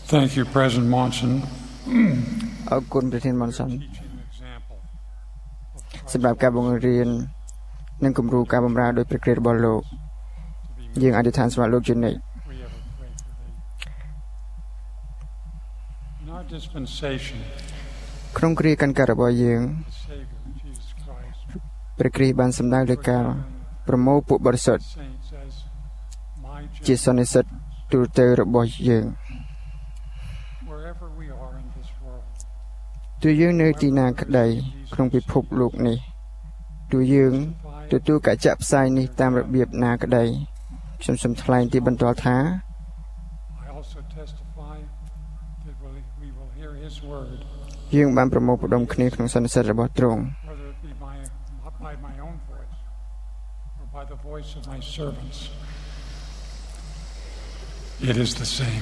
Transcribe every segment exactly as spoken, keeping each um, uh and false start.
Thank you, President Monson. អរគុណប្រធាន Monson សម្រាប់ការបង្រៀននិងគំរូការបម្រើដោយព្រះគ្រីស្ទរបស់លោកយើងអធិដ្ឋានសម្រាប់លោកជានិច្ចក្នុងគ្រាកាន់កាលរបស់យើងព្រះគ្រីស្ទបានសម្ដៅលើការប្រមូលពួកបរិសុទ្ធជាសន្និសីទទូទៅរបស់យើងទោះយើងនៅទីណាក្តីក្នុងពិភពលោកនេះទោះយើងទទួលការចាក់ផ្សាយនេះតាមរបៀបណាក្តីខ្ញុំសូមថ្លែងទីបន្ទាល់ថាយើងបានប្រមូលផ្ដុំគ្នាក្នុងសន្និសីទរបស់ទ្រង់ It is the same.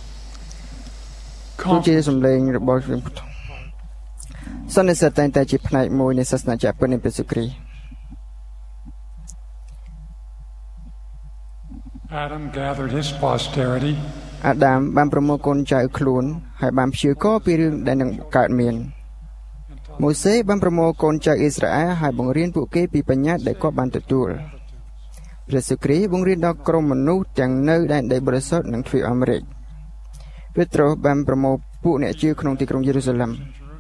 គឺជាសម្លេងរបស់យើងសន្និសីទតែងតែជាផ្នែកមួយនៃសាសនាចាស់ពិតនៃព្រះយេស៊ូវគ្រីស្ទ Adam gathered his posterity. អាដាមបានប្រមូលកូនចៅខ្លួនហើយបានព្យាករណ៍ពីរឿងដែលនឹងកើតមានម៉ូសេបានប្រមូលកូនចៅអ៊ីស្រាអែលហើយបង្រៀនពួកគេពីបញ្ញត្តិដែលគាត់បានទទួលព្រះយេស៊ូវគ្រីស្ទបង្រៀនដល់ក្រុមមនុស្សទាំងនៅដែនដីបរិសុទ្ធនិងទ្វីបអាមេរិកពេត្រុសបានប្រមូលពួកអ្នកជឿក្នុងទីក្រុងយេរូសាឡិម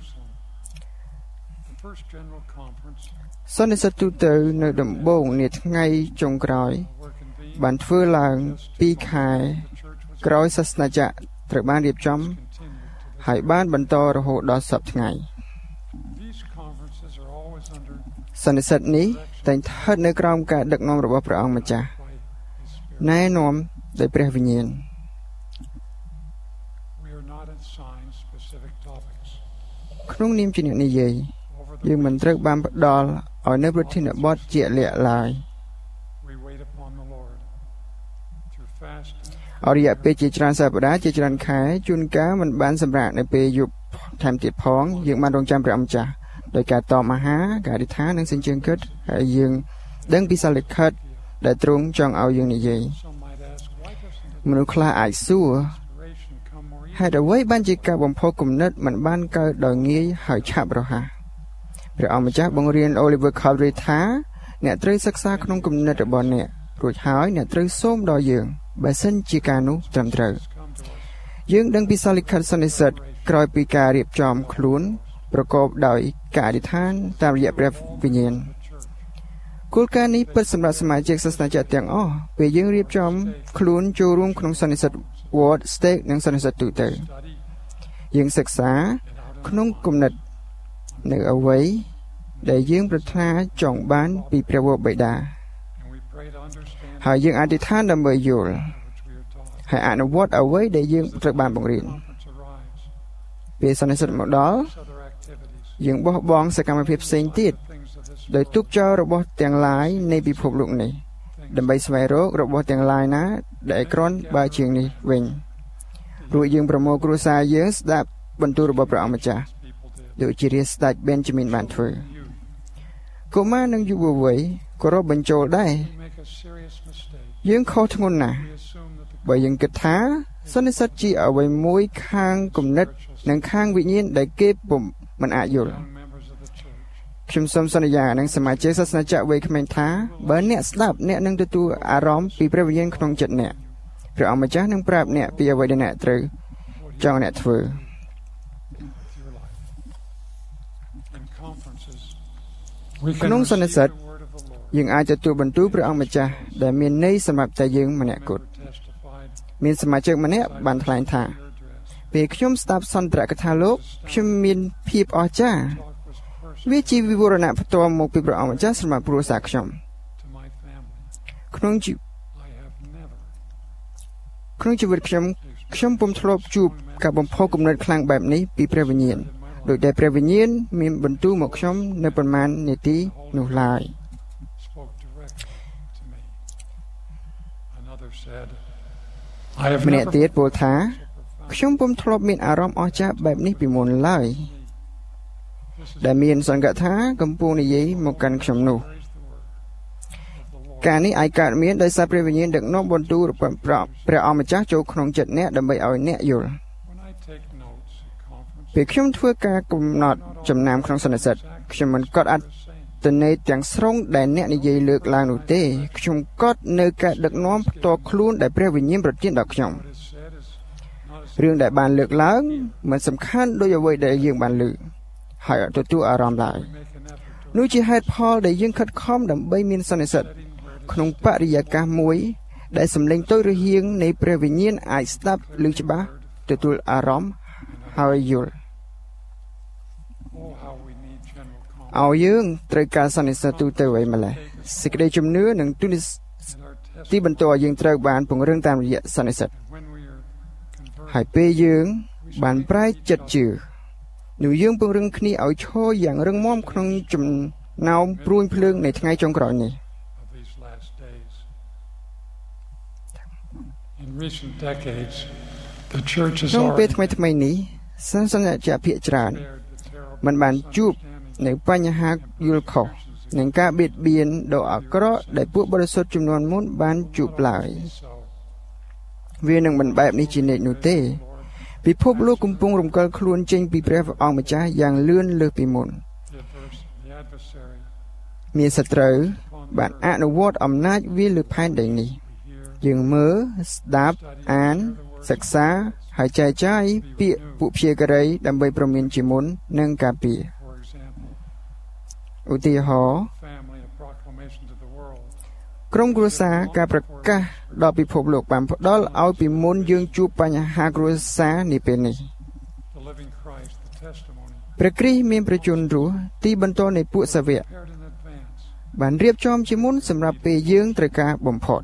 សន្និសីទទូទៅនៅដំបូងនាថ្ងៃចុងក្រោយបានធ្វើឡើងពីរខែក្រោយសាសនាចក្រត្រូវបានរៀបចំហើយបានបន្តរហូតដល់សព្វថ្ងៃសន្និសីទនេះតែងស្ថិតនៅក្រោមការដឹកនាំរបស់ព្រះអង្គម្ចាស់ណែនាំដោយព្រះវិញ្ញាណក្នុងនាមជាអ្នកនិយាយយើងមិនត្រូវបានផ្ដល់ឲ្យនៅប្រធានបទជាក់លាក់ឡើយអរិយពេលជាច្រើនសប្តាហ៍ជាច្រើនខែជួនកាលមិនបានសម្រាកនៅពេលយប់ថែមទៀតផងយើងបានរងចាំព្រះអង្គម្ចាស់ដោយការតបអាហារការអធិដ្ឋាននិងសេចក្ដីគិតហើយយើងដឹងពីសាលិខិតដែលទ្រង់ចង់ឲ្យយើងនិយាយមនុស្សខ្លះអាចសួរហេតុអ្វីបានជាការបំផុសគំនិតមិនបានកើតដោយងាយហើយឆាប់រហ័សព្រះអង្គម្ចាស់បង្រៀន Oliver Cowdery ថាអ្នកត្រូវសិក្សាក្នុងគំនិតរបស់អ្នករួចហើយអ្នកត្រូវសូមដល់យើងបើសិនជាការនោះត្រឹមត្រូវយើងដឹងពីសាលិខិតសន្និសីទក្រោយពីការរៀបចំខ្លួនប្រកបដោយការអធិដ្ឋានតាមរយៈព្រះវិញ្ញាណគោលការណ៍នេះពិតសម្រាប់សមាជិកសាសនាចាស់ទាំងអស់ពេលយើងរៀបចំខ្លួនចូលរួមក្នុងសន្និសីទ Word Stake និងសន្និសីទទូទៅយើងសិក្សាក្នុងគំនិតនៅអ្វីដែលយើងប្រាថ្នាចង់បានពីព្រះវរបិតាហើយយើងអធិដ្ឋានដើម្បីយល់ហើយអនុវត្តអ្វីដែលយើងត្រូវបានបង្រៀនពេលសន្និសីទមកដល់យើងបោះបង់សកម្មភាពផ្សេងទៀតដោយទុកចោលរបស់ទាំងឡាយនៃពិភពលោកនេះដើម្បីស្វែងរករបស់ទាំងឡាយណាដែលគ្រាន់បើជាងនេះវិញរួចយើងប្រមូលគ្រួសារយើងស្ដាប់បន្ទូលរបស់ព្រះអង្គម្ចាស់ដូចជារាជស្ដេច Benjamin បានធ្វើកុមារនិងយុវវ័យក៏រាប់បញ្ចូលដែរយើងខុសធ្ងន់ណាស់បើយើងគិតថាសន្និសីទជាអ្វីមួយខាងគំនិតនិងខាងវិញ្ញាណដែលគេពុំមិនអាចយល់ខ្ញុំសូមសន្យានឹងសមាជិកសាសនាចាស់វ័យក្មេងថាបើអ្នកស្ដាប់អ្នកនឹងទទួលអារម្មណ៍ពីព្រះវិញ្ញាណក្នុងចិត្តអ្នកព្រះអង្គម្ចាស់នឹងប្រាប់អ្នកពីអ្វីដែលអ្នកត្រូវចង់អ្នកធ្វើក្នុងសន្និសីទយើងអាចទទួលបន្ទូលព្រះអង្គម្ចាស់ដែលមានន័យសម្រាប់តែយើងម្នាក់គត់មានសមាជិកម្នាក់បានថ្លែងថាពេលខ្ញុំស្ដាប់សន្ទរកថាលោកខ្ញុំមានភាពអស្ចារ្យវាជាវិវរណៈផ្ទាល់មកពីព្រះអង្គម្ចាស់សម្រាប់គ្រួសារខ្ញុំក្នុងជីក្នុងជីវិតខ្ញុំខ្ញុំពុំធ្លាប់ជួបការបំផុសគំនិតខ្លាំងបែបនេះពីព្រះវិញ្ញាណដោយដែលព្រះវិញ្ញាណមានបន្ទូលមកខ្ញុំនៅប្រមាណនាទីនោះឡើយម្នាក់ទៀតពោលថាខ្ញុំពុំធ្លាប់មានអារម្មណ៍អស្ចារ្យបែបនេះពីមុនឡើយដែលមានសង្កត់ថាកំពុងនិយាយមកកាន់ខ្ញុំនោះការនេះអាចកើតមានដោយសារព្រះវិញ្ញាណដឹកនាំបន្ទូលរបស់ព្រះអង្គម្ចាស់ចូលក្នុងចិត្តអ្នកដើម្បីឲ្យអ្នកយល់ពេលខ្ញុំធ្វើការកំណត់ចំណាំក្នុងសន្និសីទខ្ញុំមិនកត់អត្តន័យទាំងស្រុងដែលអ្នកនិយាយលើកឡើងនោះទេខ្ញុំកត់នៅការដឹកនាំផ្ទាល់ខ្លួនដែលព្រះវិញ្ញាណប្រទានដល់ខ្ញុំរឿងដែលបានលើកឡើងមិនសំខាន់ដោយអ្វីដែលយើងបានលើកហើយទទួលអារម្មណ៍ឡើយនោះជាហេតុផលដែលយើងខិតខំដើម្បីមានសន្និសីទក្នុងបរិយាកាសមួយដែលសម្លេងតូចរហៀងនៃព្រះវិញ្ញាណអាចស្ដាប់ឮច្បាស់ទទួលអារម្មណ៍ហើយយល់ឲ្យយើងត្រូវការសន្និសីទទូទៅអ្វីម្ល៉េះសេចក្តីជំនឿនិងទូនីទីបន្តយើងត្រូវបានពង្រឹងតាមរយៈសន្និសីទហើយពេលយើងបានប្រែចិត្តជឿនោះយើងពង្រឹងគ្នាឲ្យឈរយ៉ាងរឹងមាំក្នុងចំណោមព្រួញភ្លើងនៃថ្ងៃចុងក្រោយនេះក្នុងពេលថ្មីថ្មីនេះសាសនាចាភាគច្រើនមិនបានជួបនៅបញ្ហាយល់ខុសនិងការបៀតបៀនដ៏អាក្រក់ដែលពួកបរិសុទ្ធចំនួនមុនបានជួបឡើយវានឹងមិនបែបនេះជានិច្ចនោះទេពិភពលោកកំពុងរំកិលខ្លួនចេញពីព្រះអង្គម្ចាស់យ៉ាងលឿនលើសពីមុនមានសត្រូវបានអនុវត្តអំណាចវាលើផែនដីនេះយើងមើលស្ដាប់អានសិក្សាហើយចែកចាយពាក្យពួកព្យាការីដើម្បីប្រមានជាមុននិងការពារឧទាហរណ៍ក្រុមគ្រួសារការប្រកាសដល់ពិភពលោកបានផ្ដល់ឲ្យពីមុនយើងជួបបញ្ហាគ្រួសារនាពេលនេះព្រះគ្រីស្ទមានប្រជញ្ញរស់ទីបន្តនៃពួកសាវកបានរៀបចំជាមុនសម្រាប់ពេលយើងត្រូវការបំផុត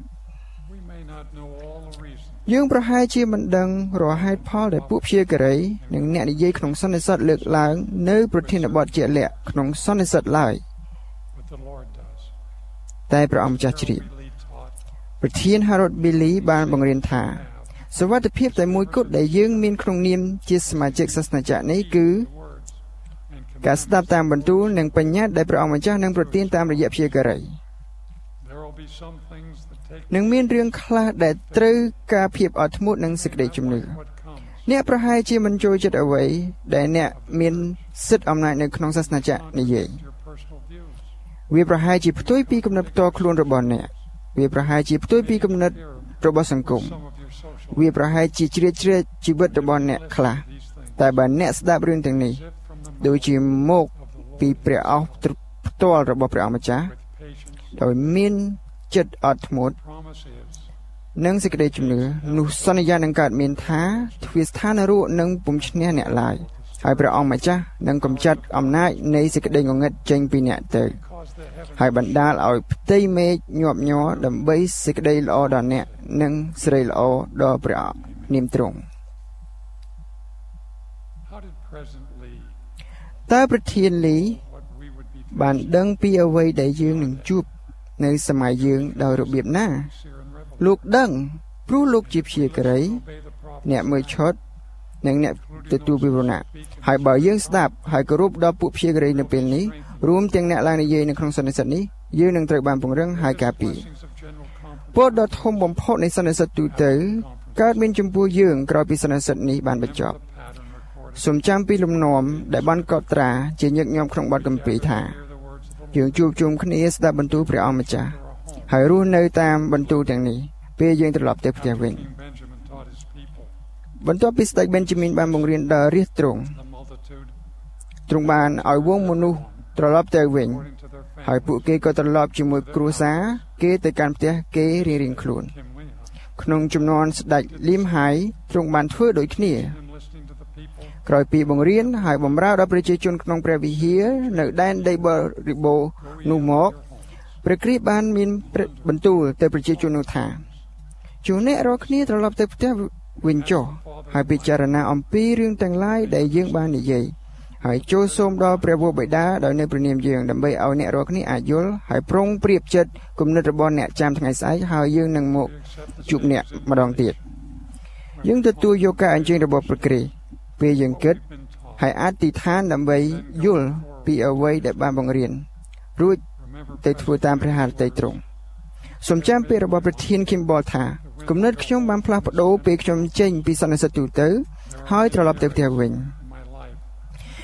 យើងប្រហែលជាមិនដឹងរាល់ហេតុផលដែលពួកព្យាការីនិងអ្នកនិយាយក្នុងសន្និសីទលើកឡើងនៅប្រធានបទជាក់លាក់ក្នុងសន្និសីទឡើយតែព្រះអង្គម្ចាស់ជ្រាបប្រធាន Harold Bailey បានបង្រៀនថាសុវត្ថិភាពតែមួយគត់ដែលយើងមានក្នុងនាមជាសមាជិកសាសនាចក្រនេះគឺការស្ដាប់តាមបន្ទូលនិងបញ្ញត្តិដែលព្រះអង្គម្ចាស់នឹងប្រទានតាមរយៈព្យាការីនឹងមានរឿងខ្លះដែលត្រូវការភាពអត់ធ្មត់និងសេចក្តីជំនឿអ្នកប្រហែលជាមិនចូលចិត្តអ្វីដែលអ្នកមានសិទ្ធិអំណាចនៅក្នុងសាសនាចក្រនិយាយវាប្រហែលជាផ្ទុយពីគំនិតផ្ទាល់ខ្លួនរបស់អ្នកវាប្រហែលជាផ្ទុយពីគំនិតរបស់សង្គមវាប្រហែលជាជ្រៀតជ្រែកជីវិតរបស់អ្នកខ្លះតែបើអ្នកស្ដាប់រឿងទាំងនេះដូចជាមកពីព្រះអស់ផ្ទាល់របស់ព្រះអង្គម្ចាស់ដោយមានចិត្តអត់ធ្មត់និងសេចក្តីជំនឿនោះសន្យានឹងកើតមានថាទ្វារស្ថាននរកនឹងពុំឈ្នះអ្នកឡើយហើយព្រះអង្គម្ចាស់នឹងកម្ចាត់អំណាចនៃសេចក្តីងងឹតចេញពីអ្នកទៅហើយបណ្ដាលឲ្យផ្ទៃមេឃញាប់ញ័រដើម្បីសេចក្តីល្អដល់អ្នកនិងសិរីល្អដល់ព្រះនាមទ្រង់តើប្រធានលីបានដឹងពីអ្វីដែលយើងនឹងជួបនៅសម័យយើងដោយរបៀបណាលោកដឹងព្រោះលោកជាព្យាការីអ្នកមើលឆុតនិងអ្នកទទួលវិវរណៈហើយបើយើងស្ដាប់ហើយគោរពដល់ពួកព្យាការីនៅពេលនេះរួមទាំងអ្នកឡើងនិយាយនៅក្នុងសន្និសីទនេះយើងនឹងត្រូវបានពង្រឹងហើយការពារពលដ៏ធំបំផុតនៃសន្និសីទទូទៅកើតមានចំពោះយើងក្រោយពីសន្និសីទនេះបានបញ្ចប់សូមចាំពីលំនាំដែលបានកត់ត្រាជាញឹកញាប់ក្នុងបទគម្ពីរថាយើងជួបជុំគ្នាស្ដាប់បន្ទូលព្រះអង្គម្ចាស់ហើយរស់នៅតាមបន្ទូលទាំងនេះពេលយើងត្រឡប់ទៅផ្ទះវិញបន្ទាប់ពីស្ដេច Benjamin បានបង្រៀនដល់រាជទ្រង់ទ្រង់បានឲ្យវងមនុស្សត្រឡប់ទៅវិញហើយពួកគេក៏ត្រឡប់ជាមួយគ្រួសារគេទៅកាន់ផ្ទះគេរៀងៗខ្លួនក្នុងចំនួនស្ដេចលីមហៃទ្រង់បានធ្វើដូចគ្នាក្រោយពីបង្រៀនហើយបម្រើដល់ប្រជាជនក្នុងព្រះវិហារនៅដែនដីបរិបូរណ៍នោះមកព្រះគ្រីស្ទបានមានបន្ទូលទៅប្រជាជននោះថាជួនអ្នករាល់គ្នាត្រឡប់ទៅផ្ទះវិញចុះហើយពិចារណាអំពីរឿងទាំងឡាយដែលយើងបាននិយាយហើយចូលសូមដល់ព្រះវរបិតាដោយនៅព្រះនាមយើងដើម្បីឲ្យអ្នករាល់គ្នាអាចយល់ហើយប្រុងប្រៀបចិត្តគំនិតរបស់អ្នកចាំថ្ងៃស្អែកហើយយើងនឹងមកជួបអ្នកម្ដងទៀតយើងទទួលយកការអញ្ជើញរបស់ព្រះគ្រីស្ទពេលយើងគិតហើយអធិដ្ឋានដើម្បីយល់ពីអ្វីដែលបានបង្រៀនរួចទៅធ្វើតាមព្រះហឫទ័យទ្រង់សូមចាំពាក្យរបស់ប្រធាន Kimball ថាគំនិតខ្ញុំបានផ្លាស់ប្ដូរពេលខ្ញុំចេញពីសន្និសីទទូទៅហើយត្រឡប់ទៅផ្ទះវិញ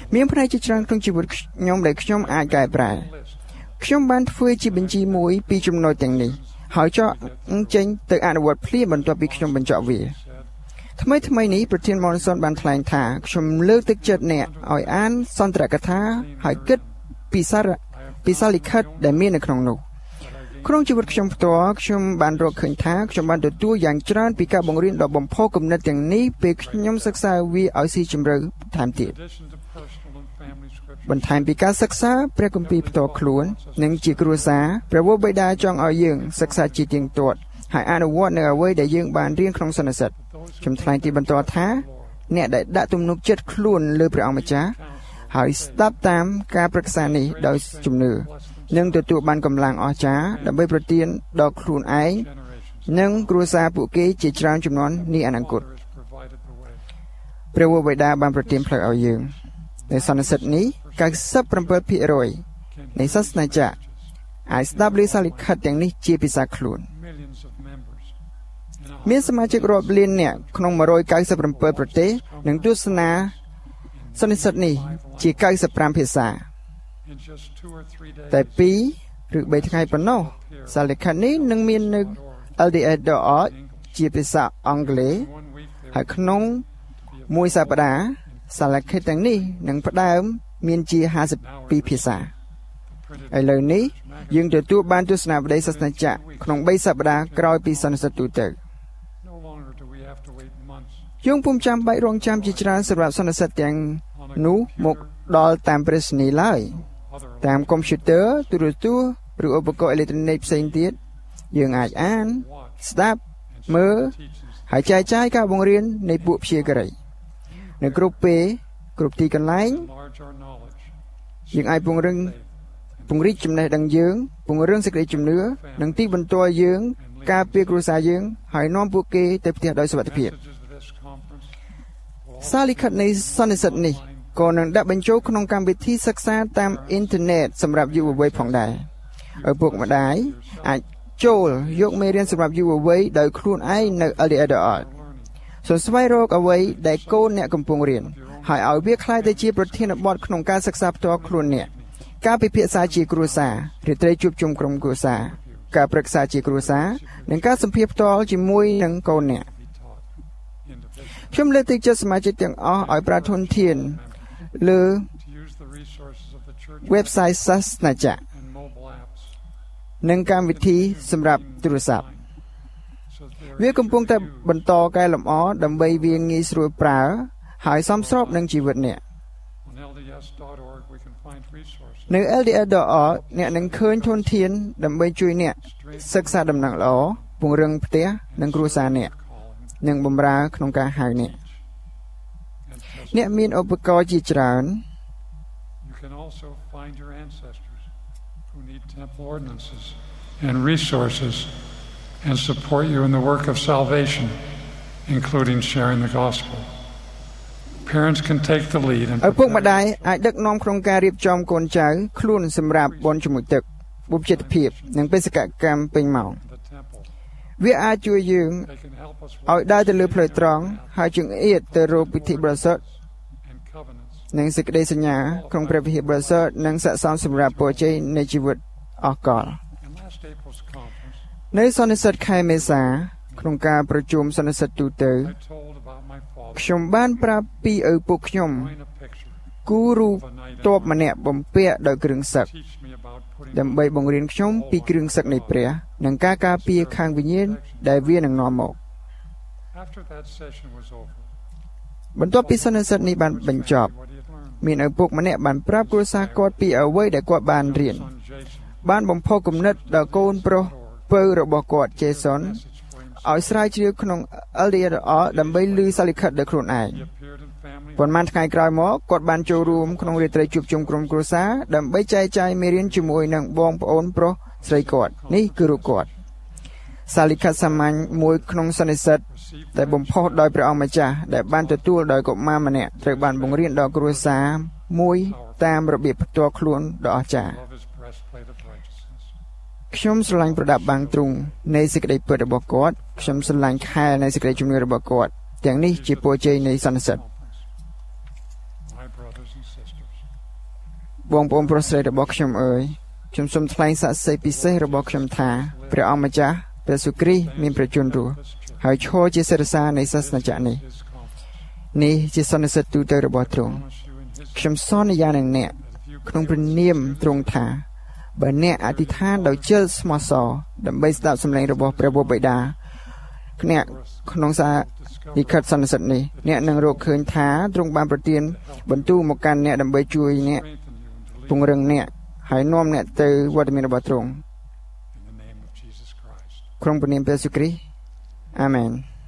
មានផ្នែកជាច្រើនក្នុងជីវិតខ្ញុំដែលខ្ញុំអាចកែប្រែខ្ញុំបានធ្វើជាបញ្ជីមួយពីចំណុចទាំងនេះហើយចោះចេញទៅអនុវត្តភ្លាមបន្ទាប់ពីខ្ញុំបញ្ចប់វាថ្មីថ្មីនេះប្រធាន Monson បានថ្លែងថាខ្ញុំលើកទឹកចិត្តអ្នកឲ្យអានសន្ទរកថាហើយគិតពីសារពីសារលិខិតដែលមាននៅក្នុងនោះក្នុងជីវិតខ្ញុំផ្ទាល់ខ្ញុំបានរកឃើញថាខ្ញុំបានទទួលយ៉ាងច្រើនពីការបង្រៀនដ៏បំផុសគំនិតទាំងនេះពេលខ្ញុំសិក្សាវាឲ្យស៊ីជម្រៅថែមទៀតបន្ថែមពីការសិក្សាព្រះគម្ពីរផ្ទាល់ខ្លួននិងជាគ្រួសារព្រះវរបិតាចង់ឲ្យយើងសិក្សាជាទៀងទាត់ហើយអនុវត្តនៅអ្វីដែលយើងបានរៀនក្នុងសន្និសីទខ្ញុំថ្លែងទីបន្តថាអ្នកដែលដាក់ទំនុកចិត្តខ្លួនលើព្រះអង្គម្ចាស់ហើយស្ដាប់តាមការប្រឹក្សានេះដោយជំនឿនឹងទទួលបានកម្លាំងអស្ចារ្យដើម្បីប្រទានដល់ខ្លួនឯងនិងគ្រួសារពួកគេជាច្រើនជំនាន់នាអនាគតព្រះវរបិតាបានប្រទានផ្លូវឲ្យយើងនៅសន្និសីទនេះកៅសិបប្រាំពីរភាគរយនៃសាសនាចាស់អាចស្ដាប់ឮសារលិខិតទាំងនេះជាភាសាខ្លួនមានសមាជិករាប់លាននាក់ក្នុងមួយរយកៅសិបប្រាំពីរប្រទេសនិងទស្សនាសន្និសីទនេះជាកៅសិបប្រាំភាសាតែពីរឬបីថ្ងៃប៉ុណ្ណោះសារលិខិតនេះនឹងមាននៅ แอล ดี เอส ดอท ออร์ก ជាភាសាអង់គ្លេសហើយក្នុងមួយសប្តាហ៍សារលិខិតទាំងនេះនឹងផ្ដើមមានជាห้าสิบពីរភាសាឥឡូវនេះយើងទទួលបានទស្សនាវដ្តីសាសនាចាក់ក្នុងបីសប្តាហ៍ក្រោយពីសន្និសីទទូទៅយើងពុំចាំបាច់រងចាំជាច្រើនសម្រាប់សន្និសីទទាំងនោះមកដល់តាមប្រេសនីឡើយតាមកុំព្យូទ័រទូរទស្សន៍ឬឧបករណ៍អេឡិចត្រូនិកផ្សេងទៀតយើងអាចអានស្ដាប់មើលហើយចែកចាយការបង្រៀននៃពួកព្យាការីនៅគ្រប់ពេលគ្រប់ទីកន្លែងយើងអាចពង្រឹងពង្រីកចំណេះដឹងយើងពង្រឹងសេចក្តីជំនឿនិងទីបន្ទាល់យើងការពារគ្រួសារយើងហើយនាំពួកគេទៅផ្ទះដោយសុវត្ថិភាពសារលិខិតនៃសន្និសីទនេះក៏នឹងដាក់បញ្ចូលក្នុងកម្មវិធីសិក្សាតាមអ៊ីនធឺណិតសម្រាប់យុវវ័យផងដែរឪពុកម្ដាយអាចចូលយកមេរៀនសម្រាប់យុវវ័យដោយខ្លួនឯងនៅ แอล ดี เอส ดอท ออร์ก សូមស្វែងរកអ្វីដែលកូនអ្នកកំពុងរៀនហើយឲ្យវាក្លាយទៅជាប្រធានបទក្នុងការសិក្សាផ្ទាល់ខ្លួនអ្នកការពិភាក្សាជាគ្រួសាររាត្រីជួបជុំក្រុមគ្រួសារការប្រឹក្សាជាគ្រួសារនិងការសម្ភាសន៍ផ្ទាល់ជាមួយនឹងកូនអ្នកខ្ញុំលើកទឹកចិត្តសមាជិកទាំងអស់ឲ្យប្រើធនធានលើ website សាសនាចាក់និងកម្មវិធីសម្រាប់ទូរស័ព្ទវាកំពុងតែបន្តកែលម្អដើម្បីវាងាយស្រួលប្រើហើយសមស្របនឹងជីវិតអ្នកនៅ แอล ดี เอส ดอท ออร์ก អ្នកនឹងឃើញធនធានដើម្បីជួយអ្នកសិក្សាដំណឹងល្អពង្រឹងផ្ទះនិងគ្រួសារអ្នកនិងបម្រើក្នុងការហៅអ្នកអ្នកមានឧបករណ៍ជាច្រើន You can also find your ancestors who need temple ordinances and resources and support you in the work of salvation, including sharing the gospel. Parents can take the lead and ឪពុកម្ដាយអាចដឹកនាំក្នុងការរៀបចំកូនចៅខ្លួនសម្រាប់បុណ្យជាមួយទឹកបុព្វជិតភាពនិងបេសកកម្មពេញម៉ោងវាអាចជួយយើងឲ្យដើរទៅលើផ្លូវត្រង់ហើយជង្អៀតទៅរកពិធីបរិសុទ្ធនិងសេចក្តីសញ្ញាក្នុងព្រះវិហារបរិសុទ្ធនិងស័ក្តិសមសម្រាប់ពរជ័យនៃជីវិតអស់កលនៅសន្និសីទខែមេសាក្នុងការប្រជុំសន្និសីទទូទៅខ្ញុំបានប្រាប់ពីឪពុកខ្ញុំគូរូបទ័ពម្នាក់បំពាក់ដោយគ្រឿងសឹកដើម្បីបង្រៀនខ្ញុំពីគ្រឿងសឹកនៃព្រះនិងការការពារខាងវិញ្ញាណដែលវានឹងនាំមកបន្ទាប់ពីសន្និសីទនេះបានបញ្ចប់មានឪពុកម្នាក់បានប្រាប់គ្រួសារគាត់ពីអ្វីដែលគាត់បានរៀនបានបំផុសគំនិតដល់កូនប្រុសពៅរបស់គាត់ជេសុនឲ្យស្រាវជ្រាវក្នុង แอล ดี เอส ดอท ออร์ก ដើម្បីឮសារលិខិតដោយខ្លួនឯងប៉ុន្មានថ្ងៃក្រោយមកគាត់បានចូលរួមក្នុងរាត្រីជួបជុំក្រុមគ្រួសារដើម្បីចែកចាយមេរៀនជាមួយនឹងបងប្អូនប្រុសស្រីគាត់នេះគឺរូបគាត់សារលិខិតសាមញ្ញមួយក្នុងសន្និសីទដែលបំផុសដោយព្រះអង្គម្ចាស់ដែលបានទទួលដោយកុមារម្នាក់ត្រូវបានបង្រៀនដល់គ្រួសារមួយតាមរបៀបផ្ទាល់ខ្លួនដ៏អស្ចារ្យខ្ញុំស្រឡាញ់ប្រដាប់បាំងទ្រូងនៃសេចក្តីពិតរបស់គាត់ខ្ញុំស្រឡាញ់ខែលនៃសេចក្តីជំនឿរបស់គាត់ទាំងនេះជាពរជ័យនៃសន្និសីទ and sisters. បងប្អូនប្រុសស្រីរបស់ខ្ញុំអើយខ្ញុំសូមថ្លែងសាក្សីពិសេសរបស់ខ្ញុំថាព្រះអង្គម្ចាស់ព្រះយេស៊ូវគ្រីស្ទមានព្រះជន្មរស់ហើយឈរជាសិរសានៃសាសនាចក្រនេះនេះជាសន្និសីទទូទៅរបស់ទ្រង់ខ្ញុំសន្យានឹងអ្នកក្នុងព្រះនាមទ្រង់ថាបើអ្នកអធិដ្ឋានដោយជិលស្មោះសរដើម្បីស្ដាប់សំឡេងរបស់ព្រះបុព្វបិតាអ្នកក្នុងសារលិខិតសន្និសីទនេះអ្នកនឹងរកឃើញថាទ្រង់បានប្រទានបន្ទូលមកកាន់អ្នកដើម្បីជួយអ្នកពង្រឹងអ្នកហើយនាំអ្នកទៅវត្តមានរបស់ទ្រង់ក្នុងព្រះនាមព្រះយេស៊ូវគ្រីស្ទអាមែន